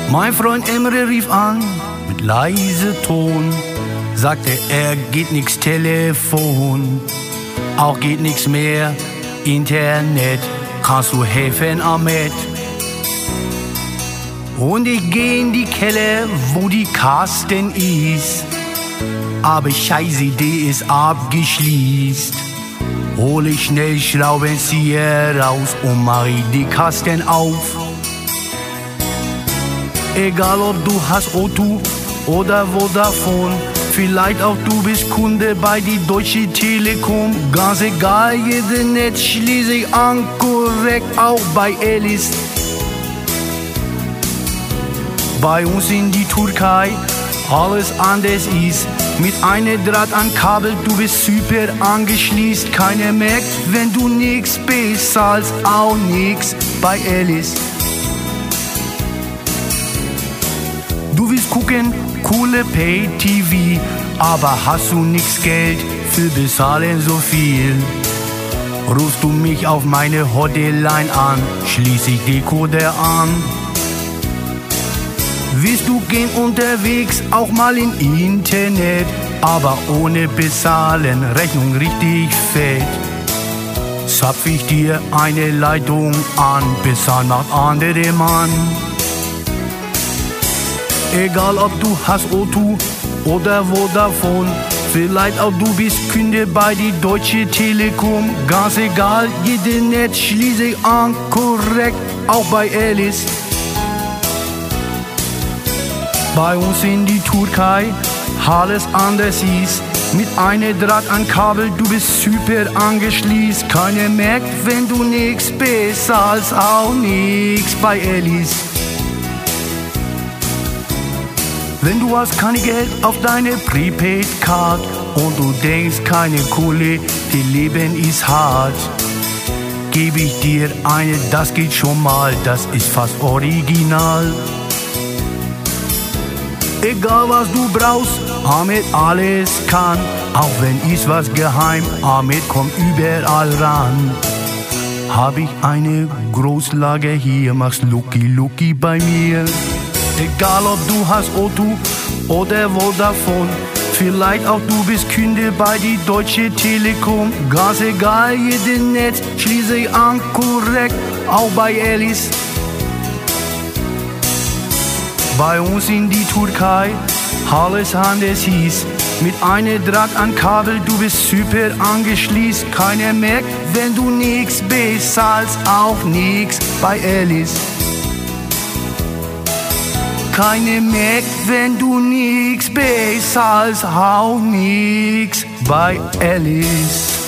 Mein Freund Emre rief an mit leise Ton, sagte, er geht nix Telefon, auch geht nix mehr Internet. Kannst du helfen, Ahmed? Und ich geh in die Keller, wo die Kasten ist, aber scheiße, die ist abgeschließt. Hol ich schnell Schraubenzieher raus und mach die Kasten auf. Egal ob du hast O2 oder Vodafone, vielleicht auch du bist Kunde bei die Deutsche Telekom. Ganz egal, jedes Netz schließe ich an, korrekt, auch bei Elis. Bei uns in die Türkei alles anders ist. Mit einem Draht an Kabel, du bist super angeschließt. Keiner merkt, wenn du nix bezahlst, auch nix bei Elis. Du willst gucken, coole Pay-TV, aber hast du nix Geld für bezahlen so viel. Rufst du mich auf meine Hotline an, schließ ich Decoder an. Willst du gehen unterwegs, auch mal im Internet, aber ohne bezahlen, Rechnung richtig fett. Zapf ich dir eine Leitung an, bezahl macht andere Mann. Egal ob du hast O2 oder Vodafone, vielleicht auch du bist Kunde bei die Deutsche Telekom. Ganz egal, jedes Netz schließe ich an, korrekt, auch bei Elis. Bei uns in die Türkei alles anders ist. Mit einem Draht an Kabel, du bist super angeschließt. Keiner merkt, wenn du nix bezahlst, auch nix bei Elis. Wenn du hast kein Geld auf deine Prepaid-Card und du denkst, keine Kohle, die Leben ist hart, gebe ich dir eine, das geht schon mal, das ist fast original. Egal was du brauchst, Ahmed alles kann, auch wenn ist was geheim, Ahmed kommt überall ran. Hab ich eine Großlager hier, machst Lucky bei mir. Egal ob du hast O2 oder Vodafone, vielleicht auch du bist Kunde bei die Deutsche Telekom. Ganz egal, jedes Netz schließe ich an, korrekt, auch bei Elis. Bei uns in die Türkei alles anders ist. Mit einem Draht an Kabel, du bist super angeschließt. Keiner merkt, wenn du nix bezahlst, auch nix bei Elis. Keiner merkt, wenn du nix bezahlst, auch nix bei Elis.